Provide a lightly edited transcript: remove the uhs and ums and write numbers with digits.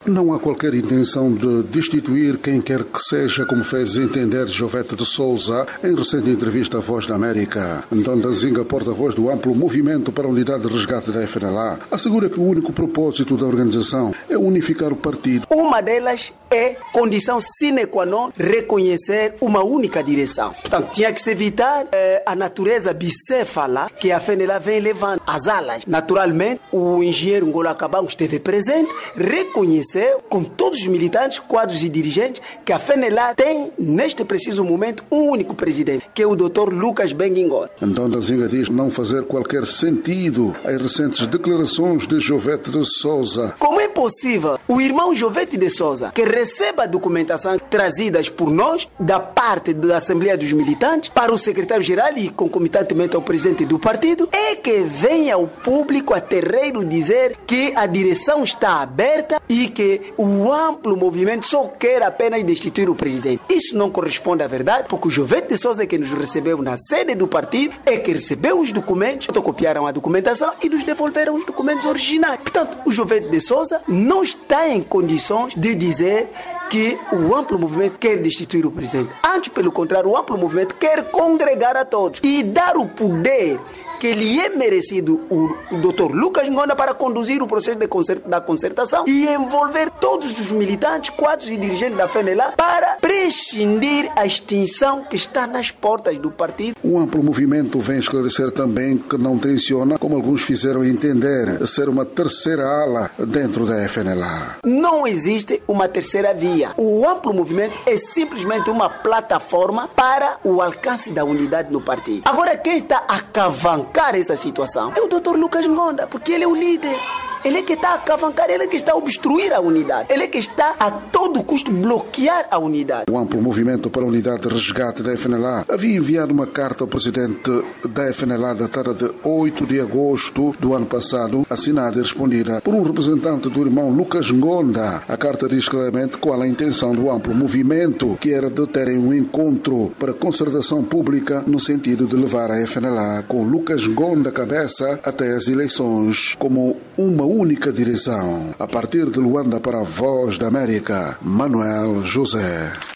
Não há qualquer intenção de destituir quem quer que seja, como fez entender Jovete de Sousa em recente entrevista à Voz da América. Ndonda Zinga, porta-voz do amplo movimento para a unidade de resgate da FNLA, assegura que o único propósito da organização é unificar o partido. Uma delas é condição sine qua non reconhecer uma única direção. Portanto, tinha que se evitar a natureza bicéfala que a FNLA vem levando às alas. Naturalmente, o engenheiro Ngolo Akabango esteve presente, reconheceu com todos os militantes, quadros e dirigentes que a FNLA tem, neste preciso momento, um único presidente, que é o Dr. Lucas Benguingol. Ndonda Zinga diz não fazer qualquer sentido às recentes declarações de Jovete de Sousa. Como é possível o irmão Jovete de Sousa, que receba a documentação trazidas por nós, da parte da Assembleia dos Militantes, para o secretário-geral e concomitantemente ao presidente do partido, é que venha ao público, a terreiro, dizer que a direção está aberta e que o amplo movimento só quer apenas destituir o presidente. Isso não corresponde à verdade, porque o Jovete de Sousa, que nos recebeu na sede do partido, é que recebeu os documentos, fotocopiaram a documentação e nos devolveram os documentos originais. Portanto, o Jovete de Sousa não está em condições de dizer que o amplo movimento quer destituir o presidente. Antes, pelo contrário, o amplo movimento quer congregar a todos e dar o poder que lhe é merecido o Dr. Lucas Ngonda para conduzir o processo da concertação e envolver todos os militantes, quadros e dirigentes da FNLA para prescindir a extinção que está nas portas do partido. O amplo movimento vem esclarecer também que não tenciona, como alguns fizeram entender, ser uma terceira ala dentro da FNLA. Não existe uma terceira via. O amplo movimento é simplesmente uma plataforma para o alcance da unidade no partido. Agora, quem está a cavancar essa situação é o Dr. Lucas Ngonda, porque ele é o líder. Ele é que está a cavancar, ele é que está a obstruir a unidade. Ele é que está a todo custo bloquear a unidade. O amplo movimento para a unidade de resgate da FNLA havia enviado uma carta ao presidente da FNLA datada de 8 de agosto do ano passado, assinada e respondida por um representante do irmão Lucas Ngonda. A carta diz claramente qual a intenção do amplo movimento, que era de terem um encontro para concertação pública no sentido de levar a FNLA com Lucas Ngonda cabeça até as eleições como uma única direção. A partir de Luanda para a Voz da América, Manuel José.